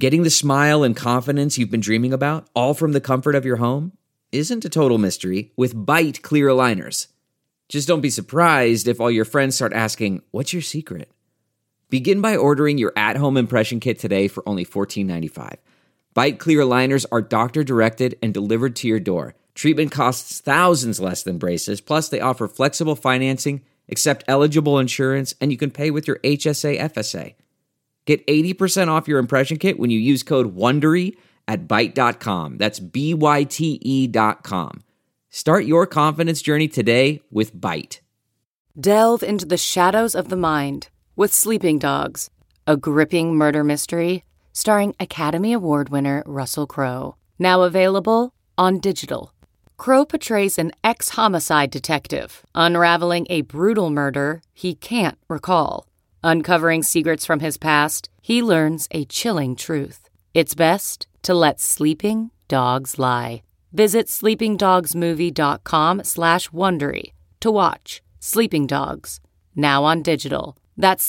Getting the smile and confidence you've been dreaming about, all from the comfort of your home, isn't a total mystery with Byte clear aligners. Just don't be surprised if all your friends start asking, "What's your secret?" Begin by ordering your at-home impression kit today for only $14.95. Byte clear aligners are doctor-directed and delivered to your door. Treatment costs thousands less than braces, plus they offer flexible financing, accept eligible insurance, and you can pay with your HSA FSA. Get 80% off your impression kit when you use code WONDERY at Byte.com. That's BYTE.com. Start your confidence journey today with Byte. Delve into the shadows of the mind with Sleeping Dogs, a gripping murder mystery starring Academy Award winner Russell Crowe. Now available on digital. Crowe portrays an ex-homicide detective unraveling a brutal murder he can't recall. Uncovering secrets from his past, he learns a chilling truth. It's best to let sleeping dogs lie. Visit sleepingdogsmovie.com/Wondery to watch Sleeping Dogs, now on digital. That's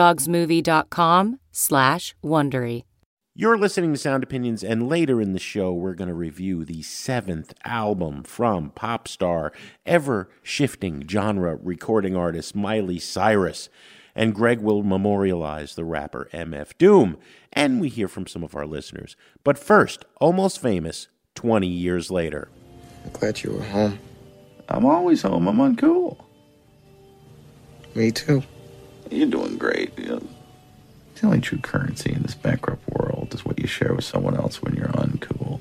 sleepingdogsmovie.com/Wondery. You're listening to Sound Opinions, and later in the show, we're going to review the 7th album from pop star, ever-shifting genre recording artist Miley Cyrus. And Greg will memorialize the rapper MF Doom. And we hear from some of our listeners. But first, Almost Famous, 20 years later. I'm glad you were home. I'm always home. I'm uncool. Me too. You're doing great. The only true currency in this bankrupt world is what you share with someone else when you're uncool.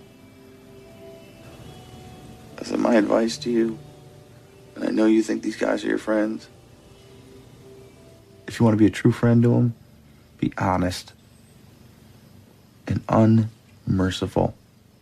Is my advice to you? And I know you think these guys are your friends. If you want to be a true friend to them, be honest and unmerciful.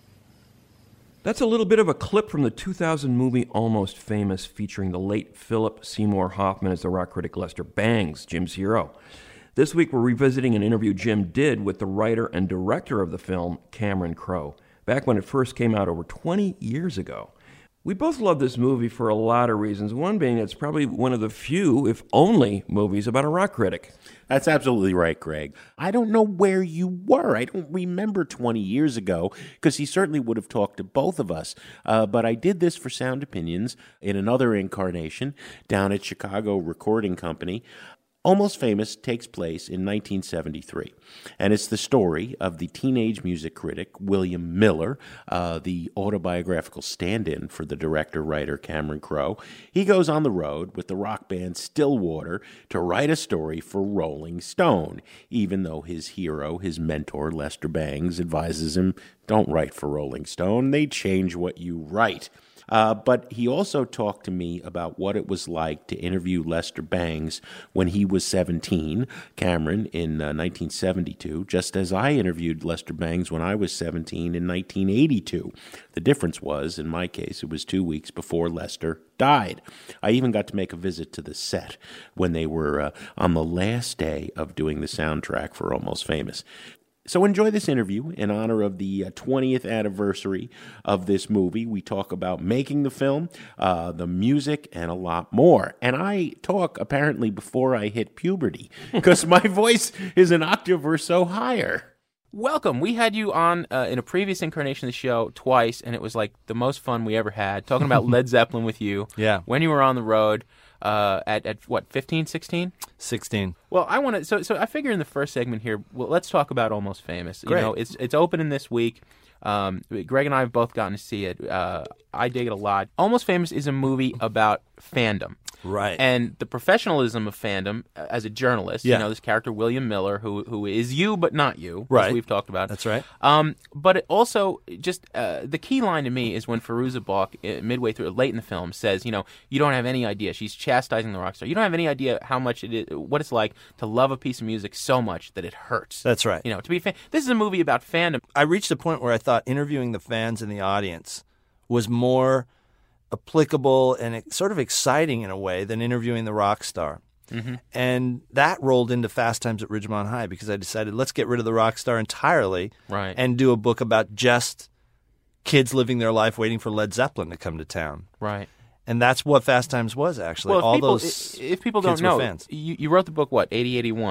That's a little bit of a clip from the 2000 movie Almost Famous, featuring the late Philip Seymour Hoffman as the rock critic Lester Bangs, Jim's hero. This week we're revisiting an interview Jim did with the writer and director of the film, Cameron Crowe, back when it first came out over 20 years ago. We both love this movie for a lot of reasons, one being it's probably one of the few, if only, movies about a rock critic. That's absolutely right, Greg. I don't know where you were. I don't remember 20 years ago, because he certainly would have talked to both of us. But I did this for Sound Opinions in another incarnation down at Chicago Recording Company. Almost Famous takes place in 1973, and it's the story of the teenage music critic William Miller, the autobiographical stand-in for the director-writer Cameron Crowe. He goes on the road with the rock band Stillwater to write a story for Rolling Stone, even though his hero, his mentor, Lester Bangs, advises him, don't write for Rolling Stone, they change what you write. But he also talked to me about what it was like to interview Lester Bangs when he was 17, Cameron, in 1972, just as I interviewed Lester Bangs when I was 17 in 1982. The difference was, in my case, it was 2 weeks before Lester died. I even got to make a visit to the set when they were on the last day of doing the soundtrack for Almost Famous. So enjoy this interview in honor of the 20th anniversary of this movie. We talk about making the film, the music, and a lot more. And I talk apparently before I hit puberty because my voice is an octave or so higher. Welcome. We had you on in a previous incarnation of the show twice, and it was like the most fun we ever had, talking about Led Zeppelin with you. Yeah. When you were on the road. At what, 15, 16? 16. Well, I want to. So I figure in the first segment here, well, let's talk about Almost Famous. Great. You know, it's opening this week. Greg and I have both gotten to see it. I dig it a lot. Almost Famous is a movie about fandom. Right. And the professionalism of fandom as a journalist. Yeah. You know, this character, William Miller, who is you but not you, right, as we've talked about. That's right. But it also, just the key line to me is when Fairuza Balk, midway through, late in the film, says, you know, you don't have any idea. She's chastising the rock star. You don't have any idea how much it is, what it's like to love a piece of music so much that it hurts. That's right. You know, to be fan. This is a movie about fandom. I reached a point where I thought interviewing the fans in the audience was more applicable and sort of exciting in a way than interviewing the rock star. Mm-hmm. And that rolled into Fast Times at Ridgemont High because I decided let's get rid of the rock star entirely, right, and do a book about just kids living their life waiting for Led Zeppelin to come to town. Right. And that's what Fast Times was, actually. Well, if people don't know, fans. you wrote the book, what, 80, 81?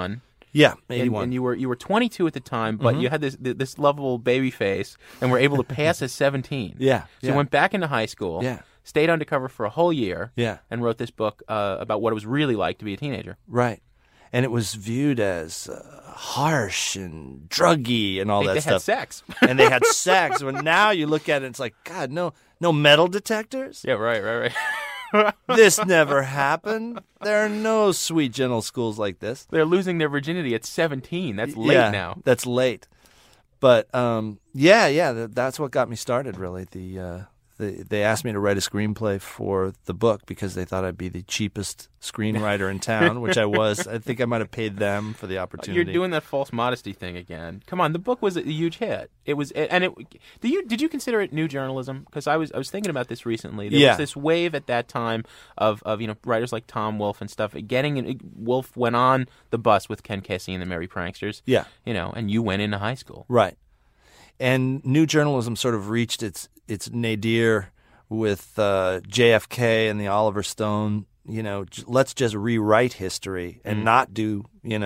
Yeah, And, 81. and you were 22 at the time, but you had this lovable baby face, and were able to pass as 17. Yeah, So you went back into high school. Yeah. Stayed undercover for a whole year. Yeah. And wrote this book about what it was really like to be a teenager. Right. And it was viewed as harsh and druggy and all that They stuff. had sex. And they had sex. When now you look at it, it's like, God, no metal detectors? Yeah, right. This never happened. There are no sweet, gentle schools like this. They're losing their virginity at 17. That's late Yeah, now. That's late. But that's what got me started, really. They asked me to write a screenplay for the book because they thought I'd be the cheapest screenwriter in town, which I was. I think I might have paid them for the opportunity. You're doing that false modesty thing again. Come on, the book was a huge hit. It was, and it. Did you consider it new journalism? Because I was thinking about this recently. There was this wave at that time of writers like Tom Wolfe and stuff. Wolfe went on the bus with Ken Kesey and the Merry Pranksters. Yeah, and you went into high school. Right. And new journalism sort of reached its nadir with JFK and the Oliver Stone. Let's just rewrite history and not do,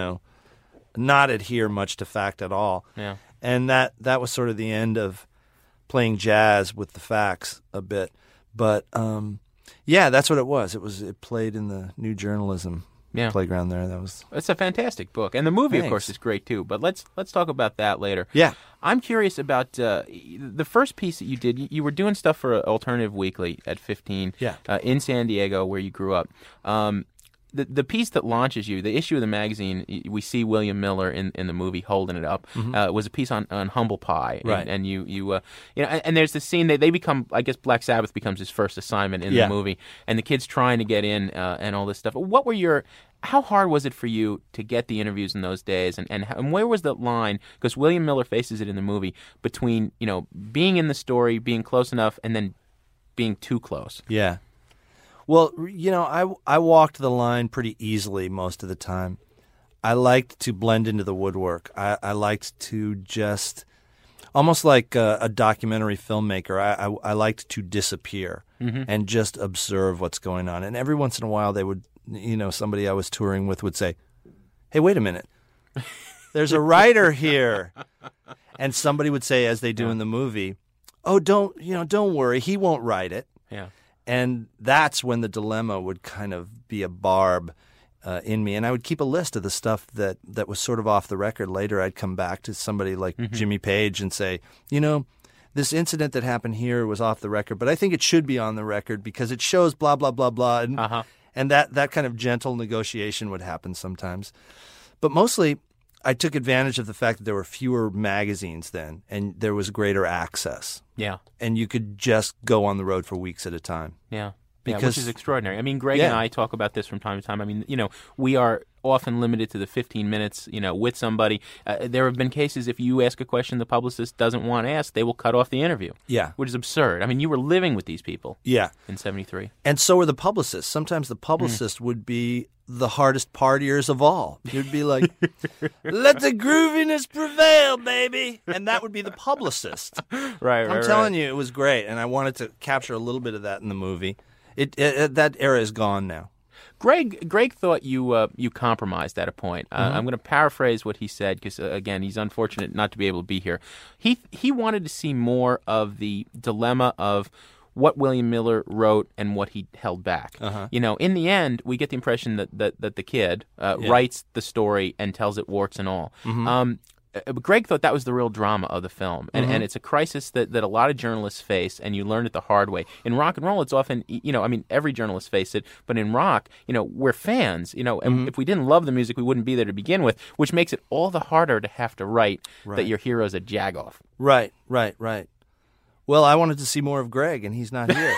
not adhere much to fact at all. Yeah. And that was sort of the end of playing jazz with the facts a bit. But that's what it was. It played in the new journalism playground there. It's a fantastic book, and the movie, Thanks. of course, is great too. But let's talk about that later. Yeah. I'm curious about the first piece that you did. You were doing stuff for Alternative Weekly at 15 in San Diego, where you grew up. The piece that launches you, the issue of the magazine, we see William Miller in the movie holding it up, was a piece on Humble Pie. Right. And and there's this scene, they become, I guess Black Sabbath becomes his first assignment in the movie, and the kid's trying to get in and all this stuff. How hard was it for you to get the interviews in those days, and where was the line? Because William Miller faces it in the movie between being in the story, being close enough, and then being too close. Yeah. Well, I walked the line pretty easily most of the time. I liked to blend into the woodwork. I liked to just, almost like a documentary filmmaker, I liked to disappear and just observe what's going on. And every once in a while they would, somebody I was touring with would say, hey, wait a minute. There's a writer here. And somebody would say, as they do in the movie, oh, don't worry, he won't write it. Yeah. And that's when the dilemma would kind of be a barb in me. And I would keep a list of the stuff that was sort of off the record. Later, I'd come back to somebody like Jimmy Page and say, this incident that happened here was off the record, but I think it should be on the record because it shows blah, blah, blah, blah. And that kind of gentle negotiation would happen sometimes. But mostly, I took advantage of the fact that there were fewer magazines then, and there was greater access. Yeah. And you could just go on the road for weeks at a time. Yeah. Because, which is extraordinary. I mean, Greg and I talk about this from time to time. I mean, we are often limited to the 15 minutes, with somebody. There have been cases if you ask a question the publicist doesn't want asked, they will cut off the interview. Yeah. Which is absurd. I mean, you were living with these people. Yeah. In 73. And so were the publicists. Sometimes the publicist would be the hardest partiers of all. You'd be like, let the grooviness prevail, baby. And that would be the publicist. Right. I'm telling you, it was great. And I wanted to capture a little bit of that in the movie. That era is gone now. Greg thought you compromised at a point. I'm going to paraphrase what he said because, again, he's unfortunate not to be able to be here. He wanted to see more of the dilemma of what William Miller wrote and what he held back. In the end, we get the impression that the kid writes the story and tells it warts and all. But Greg thought that was the real drama of the film, and it's a crisis that a lot of journalists face, and you learn it the hard way. In rock and roll, it's often, every journalist faced it, but in rock, we're fans, and if we didn't love the music, we wouldn't be there to begin with, which makes it all the harder to have to write that your hero's a jagoff. Right. Well, I wanted to see more of Greg, and he's not here.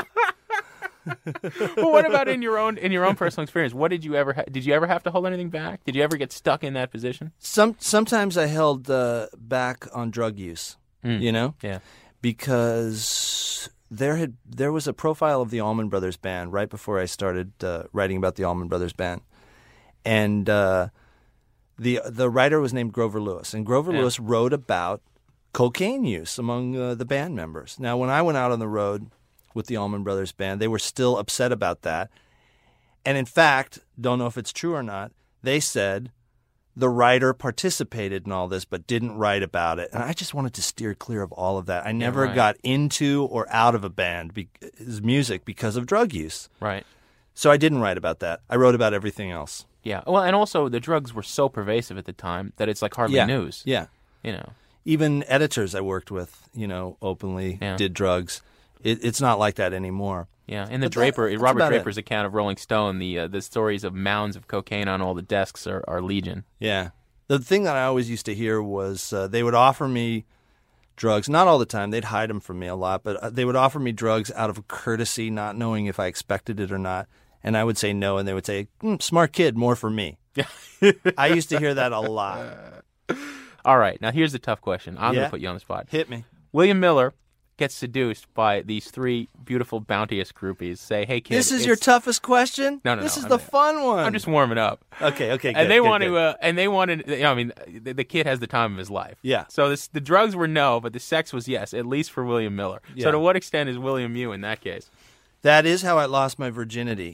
Well, what about in your own personal experience? What did you ever have to hold anything back? Did you ever get stuck in that position? Sometimes I held back on drug use. Yeah. Because there was a profile of the Allman Brothers Band right before I started writing about the Allman Brothers Band, and the writer was named Grover Lewis, and Grover Lewis wrote about cocaine use among the band members. Now, when I went out on the road with the Allman Brothers Band, they were still upset about that. And in fact, don't know if it's true or not, they said the writer participated in all this but didn't write about it. And I just wanted to steer clear of all of that. I never got into or out of a band music because of drug use. Right. So I didn't write about that. I wrote about everything else. Yeah. Well, and also the drugs were so pervasive at the time that it's like hardly news. Yeah. You know. Even editors I worked with, openly did drugs. It's not like that anymore. Yeah, in the But Robert Draper's account of Rolling Stone, the stories of mounds of cocaine on all the desks are legion. Yeah. The thing that I always used to hear was they would offer me drugs, not all the time, they'd hide them from me a lot, but they would offer me drugs out of courtesy, not knowing if I expected it or not. And I would say no, and they would say, smart kid, more for me. I used to hear that a lot. All right, now here's the tough question. I'm going to put you on the spot. Hit me. William Miller gets seduced by these three beautiful, bounteous groupies. Say, hey, kid. This is your toughest question? No. This is the fun one. I'm just warming up. Okay, good. And they want to, and they wanted, the kid has the time of his life. Yeah. So the drugs were no, but the sex was yes, at least for William Miller. Yeah. So to what extent is William you in that case? That is how I lost my virginity.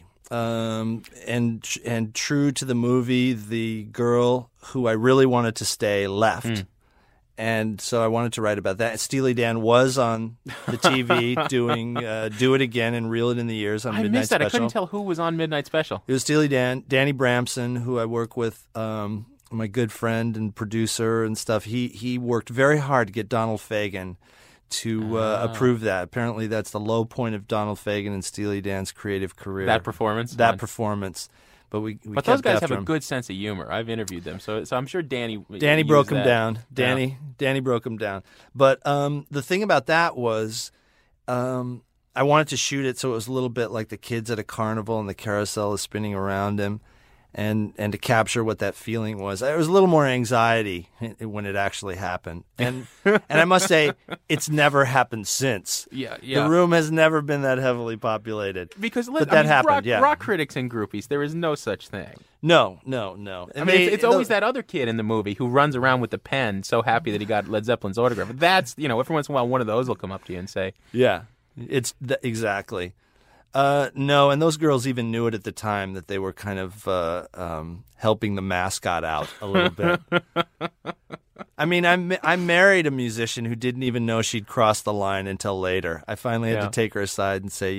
And true to the movie, the girl who I really wanted to stay left. And so I wanted to write about that. Steely Dan was on the TV doing Do It Again and Reel It in the Years on I Midnight missed that. Special. I couldn't tell who was on Midnight Special. It was Steely Dan. Danny Bramson, who I work with, my good friend and producer and stuff, he worked very hard to get Donald Fagen to approve that. Apparently that's the low point of Donald Fagen and Steely Dan's creative career. That performance? Performance. But we But kept those guys after have a him. good sense of humor. I've interviewed them, so I'm sure Danny broke him that. down. Danny broke him down. But the thing about that was I wanted to shoot it so it was a little bit like the kids at a carnival and the carousel is spinning around him, and to capture what that feeling was. There was a little more anxiety when it actually happened. And I must say, it's never happened since. Yeah. The room has never been that heavily populated. Because but that happened, rock critics and groupies, there is no such thing. No. I mean, it's always that other kid in the movie who runs around with the pen, so happy that he got Led Zeppelin's autograph. That's, every once in a while, one of those will come up to you and say, yeah, exactly. No, and those girls even knew it at the time that they were kind of helping the mascot out a little bit. I mean, I married a musician who didn't even know she'd crossed the line until later. I finally had to take her aside and say,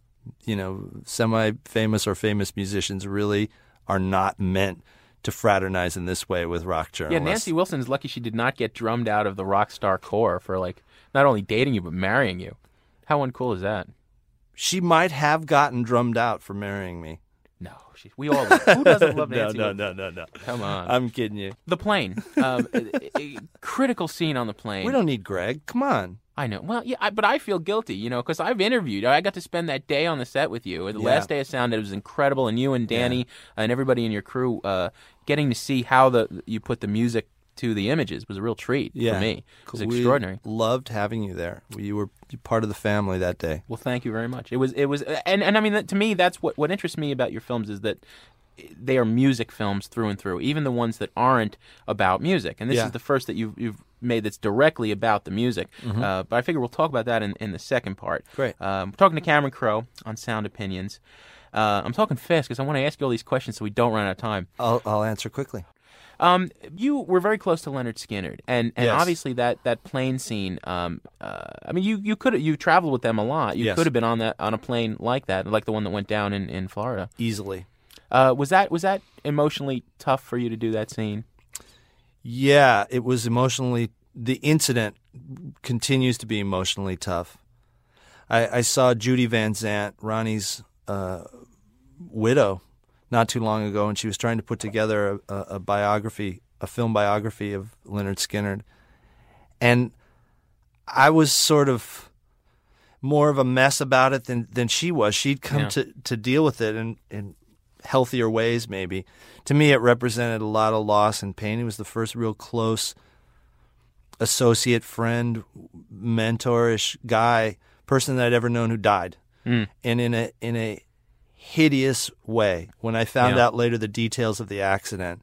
semi-famous or famous musicians really are not meant to fraternize in this way with rock journalists. Yeah, Nancy Wilson's lucky she did not get drummed out of the rock star corps for, not only dating you, but marrying you. How uncool is that? She might have gotten drummed out for marrying me. No, we all love. Who doesn't love Nancy? No. Come on, I'm kidding you. The plane, a critical scene on the plane. We don't need Greg. Come on. I know. Well, yeah, but I feel guilty, because I've interviewed. I got to spend that day on the set with you. The last day of Sound, it was incredible, and you and Danny and everybody in your crew getting to see how you put the music to the images was a real treat for me. It was extraordinary. We loved having you there. You were part of the family that day. Well, thank you very much. It was, and I mean, to me, that's what interests me about your films is that they are music films through and through, even the ones that aren't about music. And this is the first that you've made that's directly about the music. But I figure we'll talk about that in the second part. Great. We're talking to Cameron Crowe on Sound Opinions. I'm talking fast because I want to ask you all these questions so we don't run out of time. I'll answer quickly. You were very close to Leonard Skinner, and yes. obviously that plane scene. I mean, you traveled with them a lot. You could have been on a plane like that, like the one that went down in Florida, easily. Was that emotionally tough for you to do that scene? Yeah, it was emotionally. The incident continues to be emotionally tough. I saw Judy Van Zandt, Ronnie's widow, not too long ago, and she was trying to put together a film biography of Leonard Skinner. And I was sort of more of a mess about it than she was. She'd come to deal with it in healthier ways, maybe. To me, it represented a lot of loss and pain. He was the first real close associate, friend, mentor-ish person that I'd ever known who died. And in a hideous way. When I found out later the details of the accident,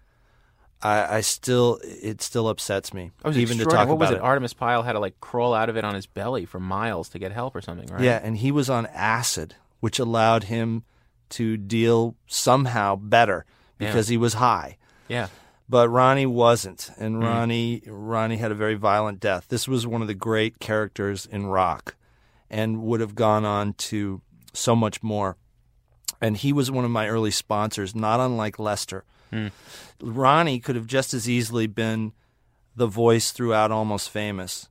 it still upsets me even to talk about it. What was it? Artemis Pyle had to crawl out of it on his belly for miles to get help or something, right? Yeah, and he was on acid, which allowed him to deal somehow better because he was high. Yeah. But Ronnie wasn't, and Ronnie had a very violent death. This was one of the great characters in rock and would have gone on to so much more. And he was one of my early sponsors, not unlike Lester. Ronnie could have just as easily been the voice throughout Almost Famous.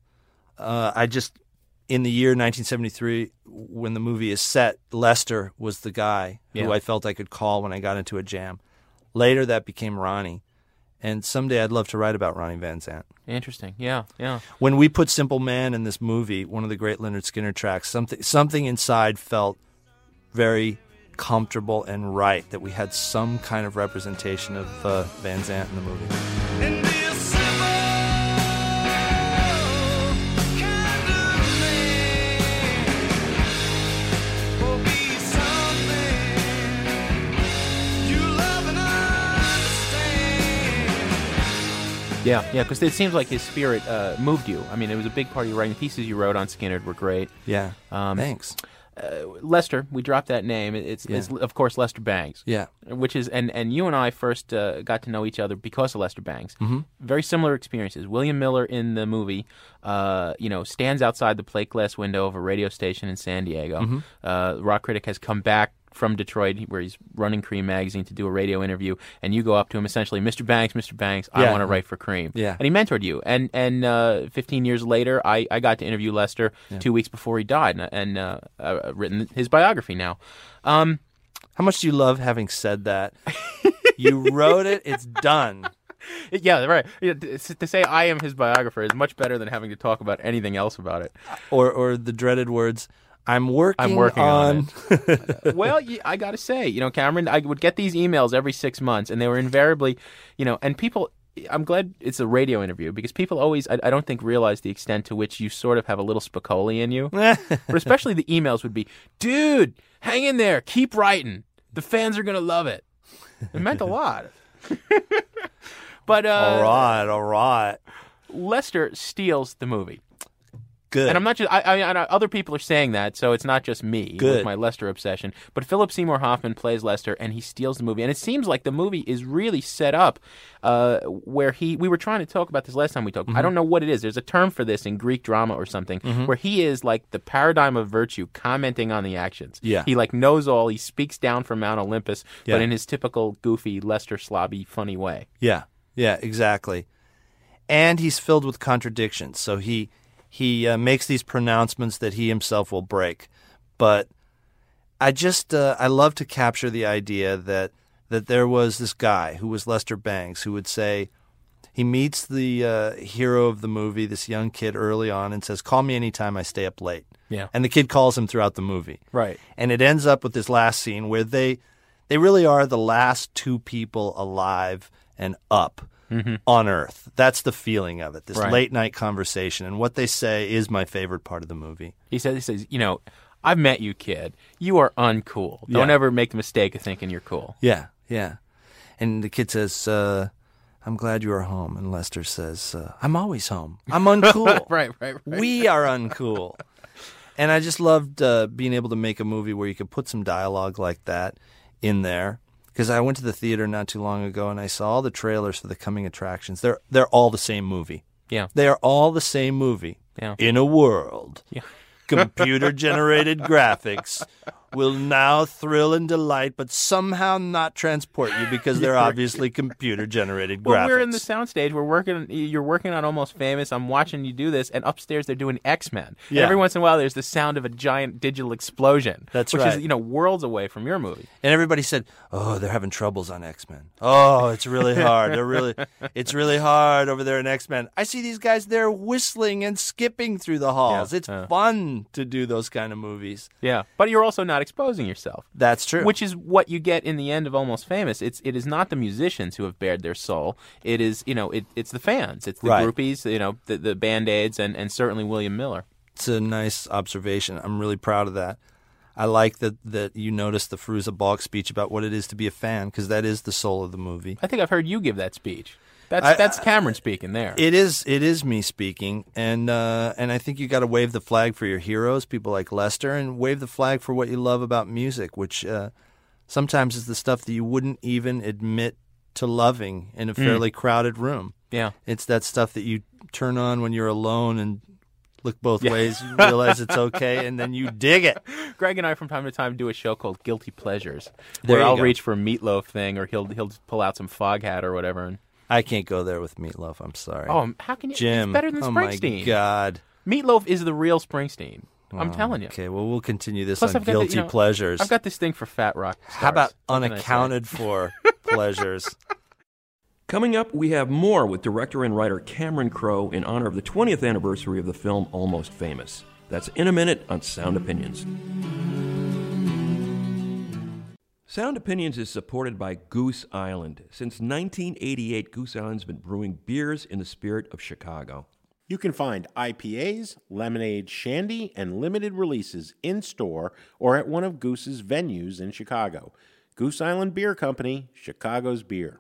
In the year 1973, when the movie is set, Lester was the guy who I felt I could call when I got into a jam. Later, that became Ronnie. And someday I'd love to write about Ronnie Van Zant. Interesting. Yeah, yeah. When we put Simple Man in this movie, one of the great Lynyrd Skynyrd tracks, something inside felt very comfortable and right, that we had some kind of representation of Van Zant in the movie. Yeah, because it seems like his spirit moved you. I mean, it was a big part of your writing. The pieces you wrote on Skynyrd were great. Yeah, thanks. Lester, we dropped that name. It's of course Lester Bangs. Yeah, which is and you and I first got to know each other because of Lester Bangs. Mm-hmm. Very similar experiences. William Miller in the movie, stands outside the plate glass window of a radio station in San Diego. Mm-hmm. Rock Critic has come back from Detroit, where he's running Cream magazine, to do a radio interview, and you go up to him essentially, Mr. Banks, I want to write for Cream. Yeah. And he mentored you. And 15 years later, I got to interview Lester 2 weeks before he died, and written his biography now. How much do you love having said that? You wrote it, it's done. Yeah, right. To say I am his biographer is much better than having to talk about anything else about it. Or the dreaded words, I'm working on it. Well, I got to say, Cameron, I would get these emails every 6 months, and they were invariably, and people, I'm glad it's a radio interview, because people always, I don't think, realize the extent to which you sort of have a little Spicoli in you. But especially the emails would be, dude, hang in there, keep writing. The fans are going to love it. It meant a lot. But all right. Lester steals the movie. Good. And I'm not just. I other people are saying that, so it's not just me with my Lester obsession. But Philip Seymour Hoffman plays Lester, and he steals the movie. And it seems like the movie is really set up where we were trying to talk about this last time we talked. Mm-hmm. I don't know what it is. There's a term for this in Greek drama or something, where he is like the paradigm of virtue, commenting on the actions. Yeah. He knows all. He speaks down from Mount Olympus, but in his typical goofy Lester slobby funny way. Yeah. Yeah. Exactly. And he's filled with contradictions. So he makes these pronouncements that he himself will break. But I love to capture the idea that there was this guy who was Lester Bangs, who would say, he meets the hero of the movie, this young kid, early on, and says, call me anytime I stay up late. Yeah. And the kid calls him throughout the movie. Right. And it ends up with this last scene where they really are the last two people alive and up. Mm-hmm. On Earth. That's the feeling of it, this late night conversation. And what they say is my favorite part of the movie. He says, I've met you, kid. You are uncool. Don't ever make the mistake of thinking you're cool. Yeah, yeah. And the kid says, I'm glad you are home. And Lester says, I'm always home. I'm uncool. Right. We are uncool. And I just loved being able to make a movie where you could put some dialogue like that in there. Because I went to the theater not too long ago and I saw all the trailers for the coming attractions. They're all the same movie. Yeah. They are all the same movie. Yeah. In a world. Yeah. Computer-generated graphics will now thrill and delight, but somehow not transport you because they're obviously computer-generated graphics. Well, we're in the soundstage. You're working on Almost Famous. I'm watching you do this, and upstairs they're doing X-Men. Yeah. And every once in a while, there's the sound of a giant digital explosion. That's which right. Which is, worlds away from your movie. And everybody said, "Oh, they're having troubles on X-Men. Oh, it's really hard. It's really hard over there in X-Men." I see these guys there whistling and skipping through the halls. Yeah. It's fun to do those kind of movies. Yeah, but you're also not exposing yourself. That's true. Which is what you get in the end of Almost Famous. It is not the musicians who have bared their soul. It is, it's the fans. It's the groupies, the Band-Aids, and certainly William Miller. It's a nice observation. I'm really proud of that. I like that you noticed the Fairuza Balk speech about what it is to be a fan, because that is the soul of the movie. I think I've heard you give that speech. That's Cameron speaking there. It is me speaking, and I think you got to wave the flag for your heroes, people like Lester, and wave the flag for what you love about music, which sometimes is the stuff that you wouldn't even admit to loving in a fairly crowded room. Yeah. It's that stuff that you turn on when you're alone and look both ways, you realize it's okay, and then you dig it. Greg and I, from time to time, do a show called Guilty Pleasures, There where you I'll go. reach for a Meatloaf thing, or he'll pull out some Foghat or whatever. And I can't go there with Meatloaf. I'm sorry. how can you? Jim, It's better than oh Springsteen. my God. Meatloaf is the real Springsteen. I'm telling you. Okay, well, we'll continue this Plus, on I've got Guilty Pleasures. I've got this thing for fat rock stars. How about What can I say? unaccounted for pleasures? Coming up, we have more with director and writer Cameron Crowe in honor of the 20th anniversary of the film Almost Famous. That's in a minute on Sound Opinions. Sound Opinions is supported by Goose Island. Since 1988, Goose Island's been brewing beers in the spirit of Chicago. You can find IPAs, lemonade, shandy, and limited releases in-store or at one of Goose's venues in Chicago. Goose Island Beer Company, Chicago's beer.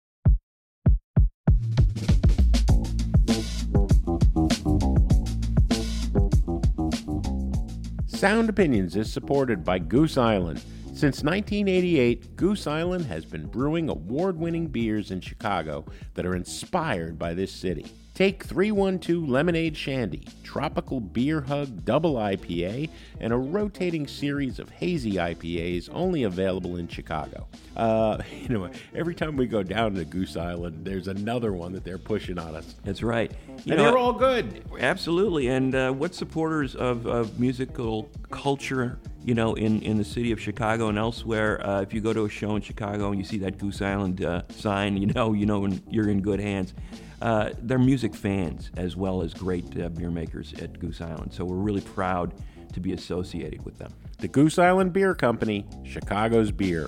Sound Opinions is supported by Goose Island. Since 1988, Goose Island has been brewing award-winning beers in Chicago that are inspired by this city. Take 312 Lemonade Shandy, Tropical Beer Hug Double IPA, and a rotating series of hazy IPAs only available in Chicago. Every time we go down to Goose Island, there's another one that they're pushing on us. That's right. And they're all good. Absolutely. And what supporters of musical culture, in the city of Chicago and elsewhere, if you go to a show in Chicago and you see that Goose Island sign, when you're in good hands. They're music fans as well as great beer makers at Goose Island. So we're really proud to be associated with them. The Goose Island Beer Company, Chicago's beer.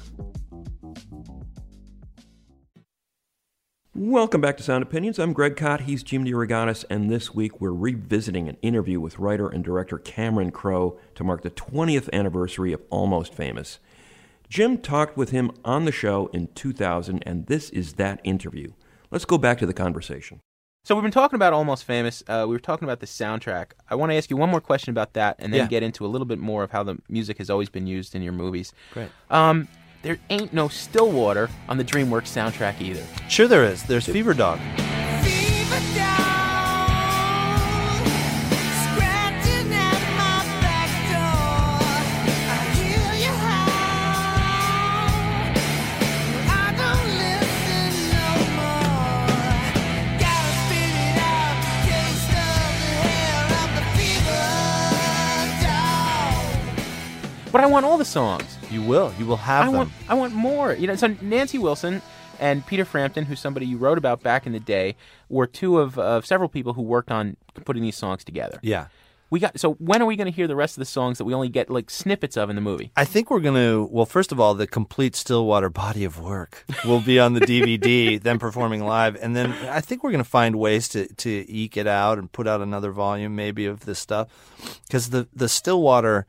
Welcome back to Sound Opinions. I'm Greg Kot. He's Jim DeRogatis, and this week we're revisiting an interview with writer and director Cameron Crowe to mark the 20th anniversary of Almost Famous. Jim talked with him on the show in 2000, and this is that interview. Let's go back to the conversation. So we've been talking about Almost Famous. We were talking about the soundtrack. I want to ask you one more question about that, and then get into a little bit more of how the music has always been used in your movies. Great. There ain't no Stillwater on the DreamWorks soundtrack either. Sure there is. There's Fever Dog. But I want all the songs. You will have them. I want more. So Nancy Wilson and Peter Frampton, who's somebody you wrote about back in the day, were two of several people who worked on putting these songs together. Yeah. So when are we going to hear the rest of the songs that we only get like snippets of in the movie? I think we're going to, well, first of all, the complete Stillwater body of work will be on the DVD, them performing live. And then I think we're going to find ways to eke it out and put out another volume maybe of this stuff. Because the Stillwater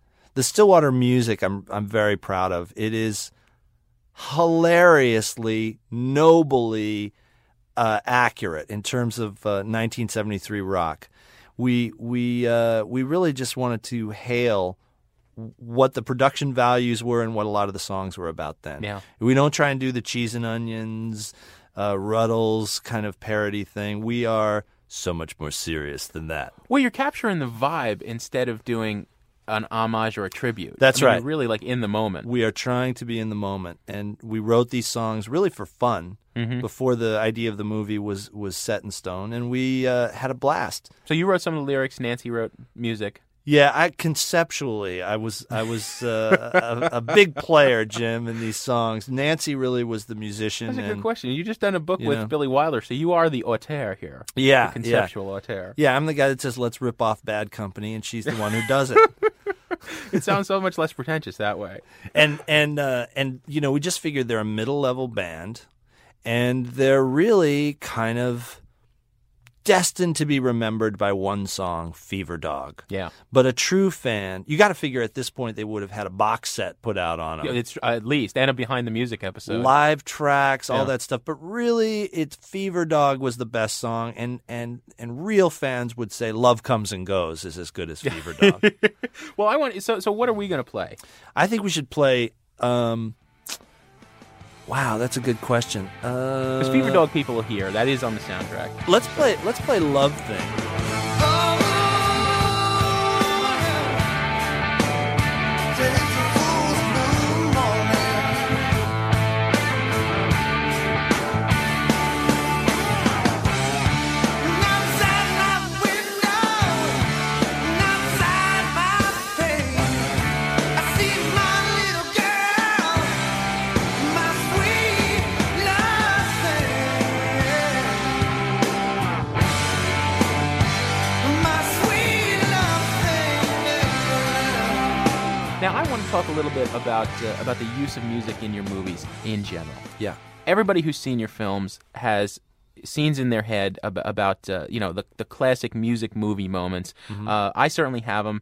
music I'm very proud of. It is hilariously, nobly accurate in terms of 1973 rock. We really just wanted to hail what the production values were and what a lot of the songs were about then. Yeah. We don't try and do the cheese and onions, Ruddles kind of parody thing. We are so much more serious than that. Well, you're capturing the vibe instead of doing an homage or a tribute. That's right. You're really like in the moment. We are trying to be in the moment, and we wrote these songs really for fun before the idea of the movie was set in stone, and we had a blast. So you wrote some of the lyrics. Nancy wrote music. Yeah, I was a big player, Jim, in these songs. Nancy really was the musician. That's a good question. You just done a book with Billy Wilder, so you are the auteur here. Yeah, the conceptual auteur. Yeah, I'm the guy that says let's rip off Bad Company, and she's the one who does it. It sounds so much less pretentious that way. And we just figured they're a middle-level band, and they're really kind of destined to be remembered by one song, Fever Dog. Yeah. But a true fan, you got to figure at this point they would have had a box set put out on them. Yeah, it's at least, and a behind the music episode. Live tracks, all that stuff. But really, it's Fever Dog was the best song, and real fans would say Love Comes and Goes is as good as Fever Dog. Well, so what are we going to play? I think we should play Wow, that's a good question. Because Fever Dog people will hear that is on the soundtrack. Let's play Love Thing. Now, I want to talk a little bit about the use of music in your movies in general. Yeah. Everybody who's seen your films has scenes in their head about the classic music movie moments. I certainly have them.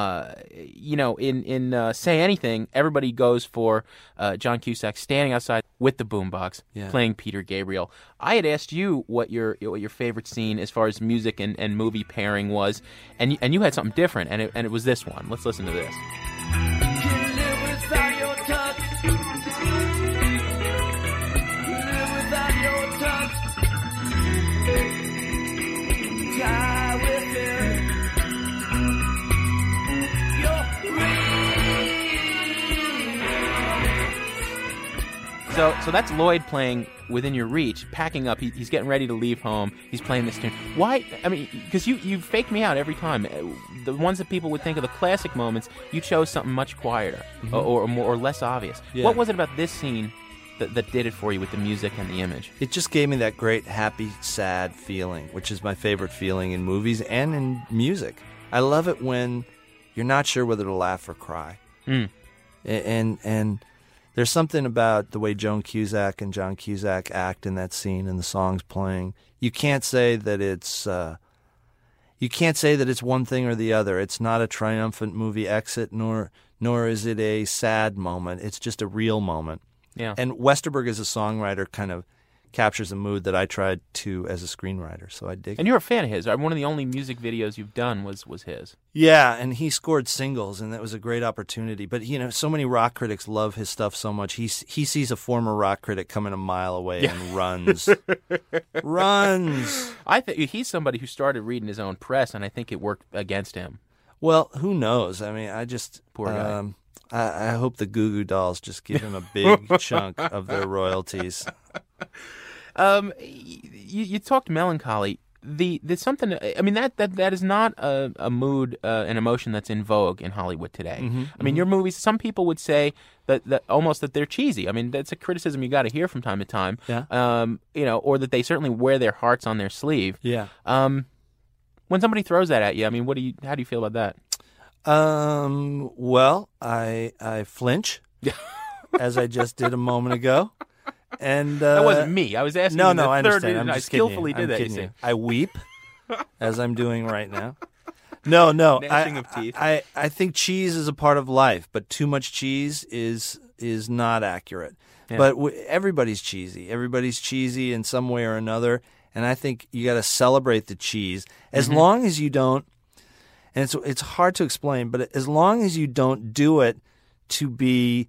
In Say Anything, everybody goes for John Cusack standing outside with the boombox playing Peter Gabriel. I had asked you what your favorite scene as far as music and movie pairing was, and you had something different, and it was this one. Let's listen to this. So that's Lloyd playing Within Your Reach, packing up. He's getting ready to leave home. He's playing this tune. Why? I mean, because you fake me out every time. The ones that people would think of the classic moments, you chose something much quieter or less obvious. Yeah. What was it about this scene that did it for you with the music and the image? It just gave me that great happy, sad feeling, which is my favorite feeling in movies and in music. I love it when you're not sure whether to laugh or cry. And there's something about the way Joan Cusack and John Cusack act in that scene and the songs playing. You can't say that it's one thing or the other. It's not a triumphant movie exit, nor is it a sad moment. It's just a real moment. Yeah. And Westerberg as a songwriter kind of captures a mood that I tried to as a screenwriter, so I dig it. And you're a fan of his. One of the only music videos you've done was his. Yeah, and he scored singles, and that was a great opportunity. But, so many rock critics love his stuff so much. He sees a former rock critic coming a mile away and runs. Runs! I think he's somebody who started reading his own press, and I think it worked against him. Well, who knows? I mean, Poor guy. I hope the Goo Goo Dolls just give him a big chunk of their royalties. You talked melancholy. There's something. I mean, that is not a mood, an emotion that's in vogue in Hollywood today. I mean, your movies. Some people would say that almost that they're cheesy. I mean, that's a criticism you got to hear from time to time. Yeah. Or that they certainly wear their hearts on their sleeve. Yeah. When somebody throws that at you, I mean, how do you feel about that? Well, I flinch, as I just did a moment ago. And that wasn't me. I was asking. No, you the I third understand. reason. I'm I just kidding skillfully you. did I'm that. kidding You you. see. I weep, as I'm doing right now. No. Gnashing of teeth. I think cheese is a part of life, but too much cheese is not accurate. Yeah. But everybody's cheesy. Everybody's cheesy in some way or another, and I think you got to celebrate the cheese as long as you don't. And it's hard to explain, but as long as you don't do it to be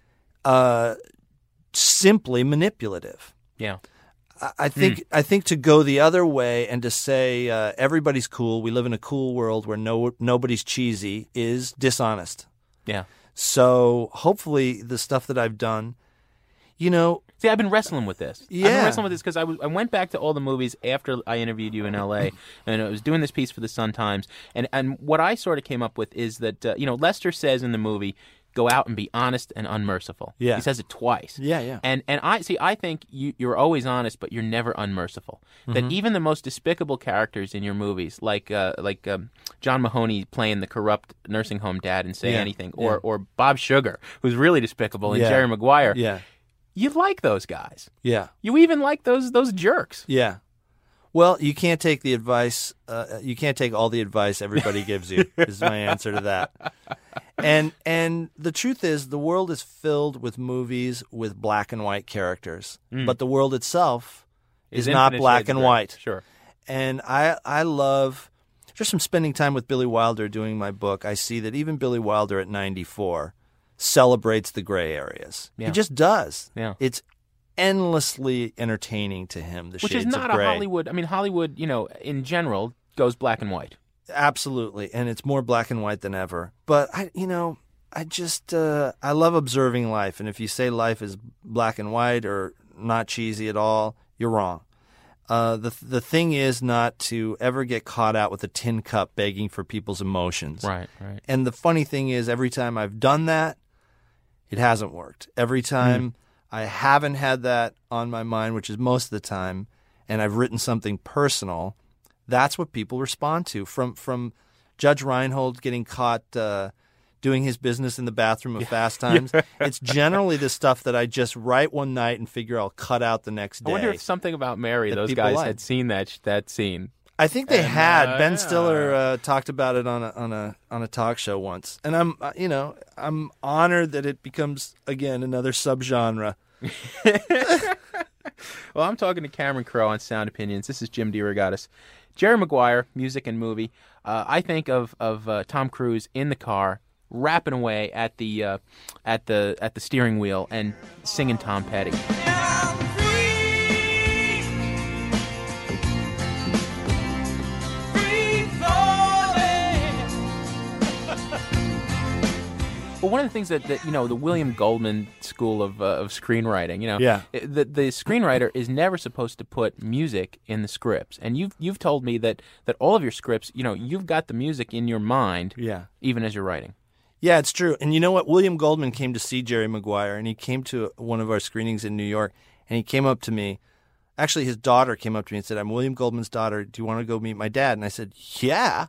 simply manipulative. Yeah. I think to go the other way and to say everybody's cool, we live in a cool world where nobody's cheesy, is dishonest. Yeah. So hopefully the stuff that I've done, See, I've been wrestling with this. Yeah. I've been wrestling with this because I went back to all the movies after I interviewed you in L.A. and I was doing this piece for the Sun-Times. And what I sort of came up with is that, Lester says in the movie, go out and be honest and unmerciful. Yeah. He says it twice. Yeah. And I think you're always honest, but you're never unmerciful. That even the most despicable characters in your movies, like John Mahoney playing the corrupt nursing home dad and Say Anything, or Bob Sugar, who's really despicable, and Jerry Maguire. Yeah. You like those guys. Yeah. You even like those jerks. Yeah. Well, you can't take the advice. You can't take all the advice everybody gives you. Is my answer to that. And the truth is, the world is filled with movies with black and white characters, but the world itself is not infinite black shades and of gray. white. Sure. And I love just from spending time with Billy Wilder doing my book. I see that even Billy Wilder at 94 celebrates the gray areas. Yeah. He just does. Yeah. It's endlessly entertaining to him. The Which Shades is not of a Grey. Hollywood. I mean, Hollywood, in general, goes black and white. Absolutely, and it's more black and white than ever. But I love observing life, and if you say life is black and white or not cheesy at all, you're wrong. The thing is not to ever get caught out with a tin cup begging for people's emotions. Right. And the funny thing is, every time I've done that, it hasn't worked. Every time I haven't had that on my mind, which is most of the time, and I've written something personal, that's what people respond to. From Judge Reinhold getting caught doing his business in the bathroom of Fast Times. It's generally the stuff that I just write one night and figure I'll cut out the next day. I wonder if something about Mary, that those people guys like. had seen that scene. I think they had. Ben Stiller talked about it on a talk show once, and I'm honored that it becomes again another subgenre. Well, I'm talking to Cameron Crowe on Sound Opinions. This is Jim DeRogatis. Jerry Maguire, music and movie. I think of Tom Cruise in the car, rapping away at the steering wheel and singing Tom Petty. Well, one of the things that the William Goldman school of screenwriting, the screenwriter is never supposed to put music in the scripts. And you've told me that all of your scripts, you've got the music in your mind, even as you're writing. Yeah, it's true. And you know what? William Goldman came to see Jerry Maguire, and he came to one of our screenings in New York, and he came up to me. Actually, his daughter came up to me and said, "I'm William Goldman's daughter. Do you want to go meet my dad?" And I said, "Yeah."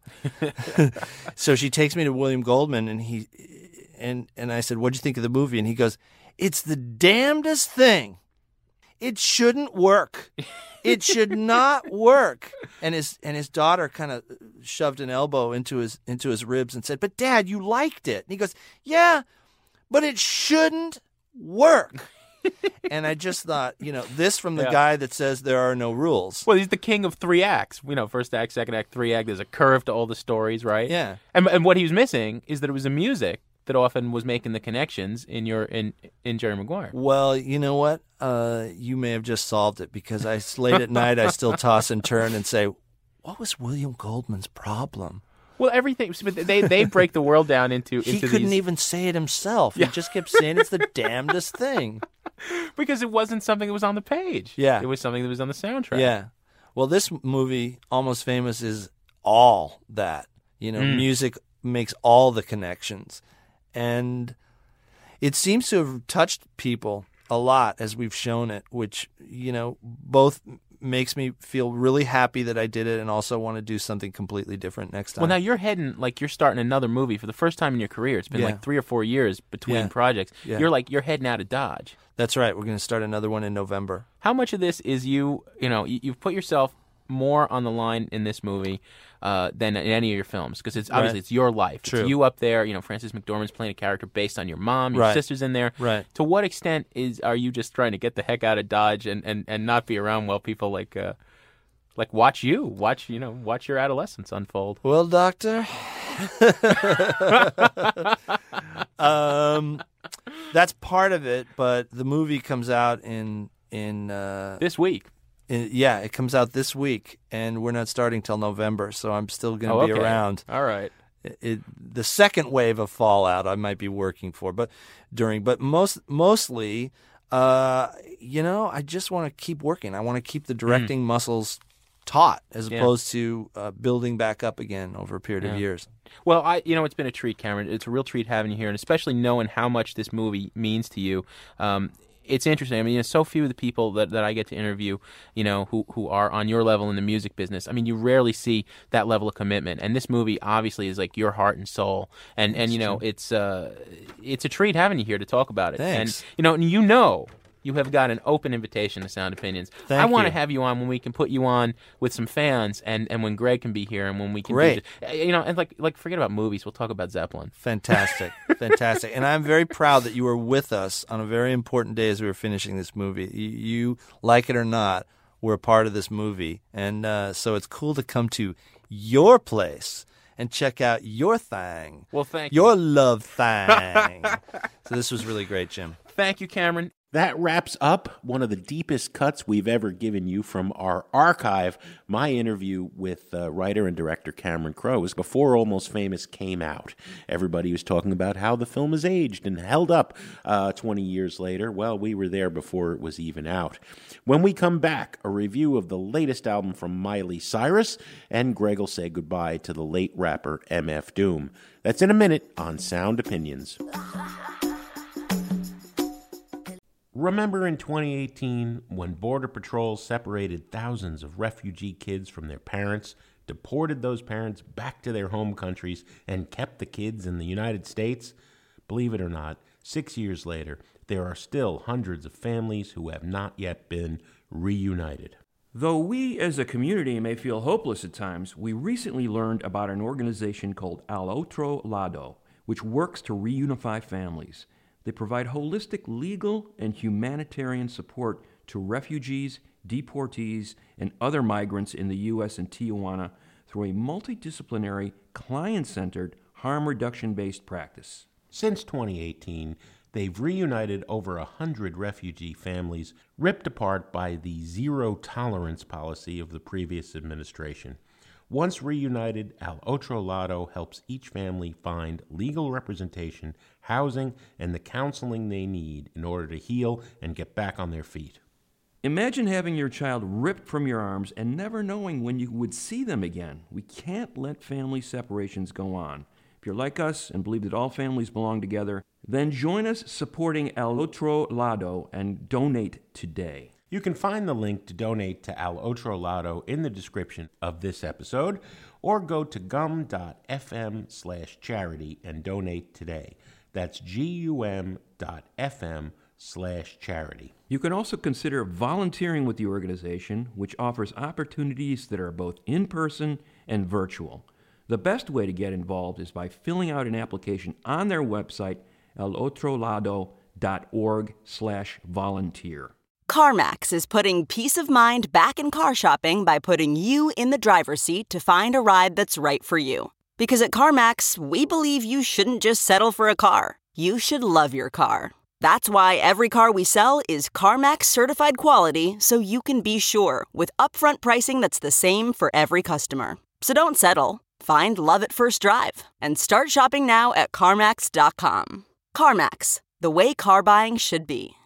So she takes me to William Goldman, and and I said, "What'd you think of the movie?" And he goes, "It's the damnedest thing. It shouldn't work. It should not work." And his daughter kind of shoved an elbow into his ribs and said, "But Dad, you liked it." And he goes, "Yeah, but it shouldn't work." And I just thought, this from the guy that says there are no rules. Well, he's the king of 3 acts. First act, second act, 3 act. There's a curve to all the stories, right? Yeah. And what he was missing is that it was the music that often was making the connections in Jerry Maguire. Well, you know what? You may have just solved it, because late at night I still toss and turn and say, what was William Goldman's problem? Well, everything. They break the world down into He couldn't even say it himself. He just kept saying it's the damnedest thing. Because it wasn't something that was on the page. Yeah. It was something that was on the soundtrack. Yeah. Well, this movie, Almost Famous, is all that. Music makes all the connections. And it seems to have touched people a lot as we've shown it, which, both makes me feel really happy that I did it and also want to do something completely different next time. Well, now you're heading, you're starting another movie for the first time in your career. It's been 3 or 4 years between projects. Yeah. You're heading out of Dodge. That's right. We're going to start another one in November. How much of this is you've put yourself more on the line in this movie than in any of your films? Because it's obviously it's your life. True. It's you up there. Frances McDormand's playing a character based on your mom. Your sister's in there. Right. To what extent are you just trying to get the heck out of Dodge and not be around while people watch your adolescence unfold? Well, Doctor, that's part of it. But the movie comes out in this week. It comes out this week, and we're not starting till November, so I'm still going to be around. All right. The second wave of Fallout I might be working for, but mostly, I just want to keep working. I want to keep the directing muscles taut as opposed to building back up again over a period of years. Well, it's been a treat, Cameron. It's a real treat having you here, and especially knowing how much this movie means to you. It's interesting. I mean, so few of the people that I get to interview, who are on your level in the music business. I mean, you rarely see that level of commitment. And this movie obviously is like your heart and soul. And it's a treat having you here to talk about it. Thanks. And you have got an open invitation to Sound Opinions. I want to have you on when we can put you on with some fans, and when Greg can be here, and when we can and forget about movies. We'll talk about Zeppelin. Fantastic. Fantastic. And I'm very proud that you were with us on a very important day as we were finishing this movie. You like it or not, we're a part of this movie. And so it's cool to come to your place and check out your thing. Well, thank you. Your love thing. So this was really great, Jim. Thank you, Cameron. That wraps up one of the deepest cuts we've ever given you from our archive, my interview with writer and director Cameron Crowe. It was before Almost Famous came out. Everybody was talking about how the film has aged and held up 20 years later. Well, we were there before it was even out. When we come back, a review of the latest album from Miley Cyrus, and Greg will say goodbye to the late rapper MF Doom. That's in a minute on Sound Opinions. Remember in 2018 when Border Patrol separated thousands of refugee kids from their parents, deported those parents back to their home countries, and kept the kids in the United States? Believe it or not, 6 years later, there are still hundreds of families who have not yet been reunited. Though we as a community may feel hopeless at times, we recently learned about an organization called Al Otro Lado, which works to reunify families. They provide holistic legal and humanitarian support to refugees, deportees, and other migrants in the U.S. and Tijuana through a multidisciplinary, client-centered, harm reduction-based practice. Since 2018, they've reunited over 100 refugee families ripped apart by the zero-tolerance policy of the previous administration. Once reunited, Al Otro Lado helps each family find legal representation, housing, and the counseling they need in order to heal and get back on their feet. Imagine having your child ripped from your arms and never knowing when you would see them again. We can't let family separations go on. If you're like us and believe that all families belong together, then join us supporting Al Otro Lado and donate today. You can find the link to donate to Al Otro Lado in the description of this episode, or go to gum.fm/charity and donate today. That's gum.fm/charity. You can also consider volunteering with the organization, which offers opportunities that are both in-person and virtual. The best way to get involved is by filling out an application on their website, alotrolado.org/volunteer. CarMax is putting peace of mind back in car shopping by putting you in the driver's seat to find a ride that's right for you. Because at CarMax, we believe you shouldn't just settle for a car. You should love your car. That's why every car we sell is CarMax certified quality, so you can be sure with upfront pricing that's the same for every customer. So don't settle. Find love at first drive and start shopping now at CarMax.com. CarMax, the way car buying should be.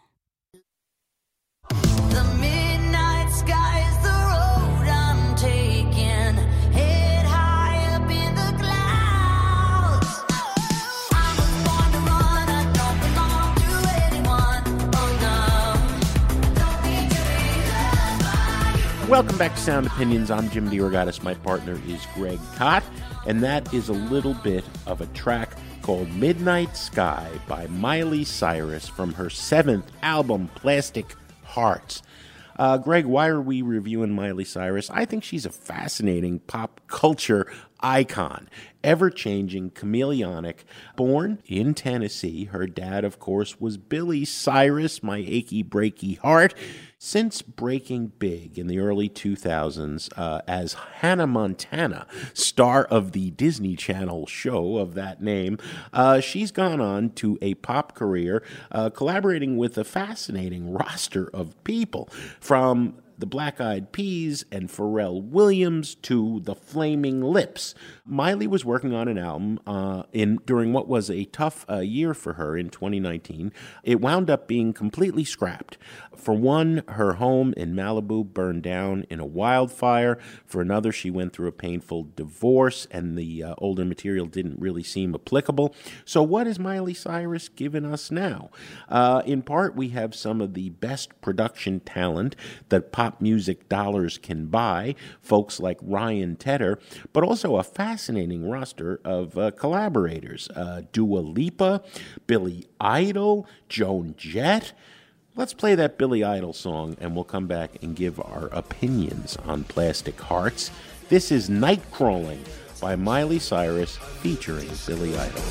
The midnight sky is the road I'm taking. Head high up in the clouds. I was born to run, I don't belong to anyone. Oh no, don't need to be loved by you. Welcome back to Sound Opinions. I'm Jim DeRogatis. My partner is Greg Kot, and that is a little bit of a track called Midnight Sky by Miley Cyrus from her 7th album, Plastic Hearts. Greg, why are we reviewing Miley Cyrus? I think she's a fascinating pop culture icon, ever-changing, chameleonic. Born in Tennessee, her dad, of course, was Billy Cyrus, my achy breaky heart. Since breaking big in the early 2000s as Hannah Montana, star of the Disney Channel show of that name, she's gone on to a pop career, collaborating with a fascinating roster of people, from the Black Eyed Peas and Pharrell Williams to the Flaming Lips. Miley was working on an album during what was a tough year for her in 2019. It wound up being completely scrapped. For one, her home in Malibu burned down in a wildfire. For another, she went through a painful divorce, and the older material didn't really seem applicable. So what is Miley Cyrus giving us now? In part, we have some of the best production talent that pop music dollars can buy, folks like Ryan Tedder, but also a fascinating roster of collaborators. Dua Lipa, Billy Idol, Joan Jett. Let's play that Billy Idol song, and we'll come back and give our opinions on Plastic Hearts. This is Night Crawling by Miley Cyrus featuring Billy Idol.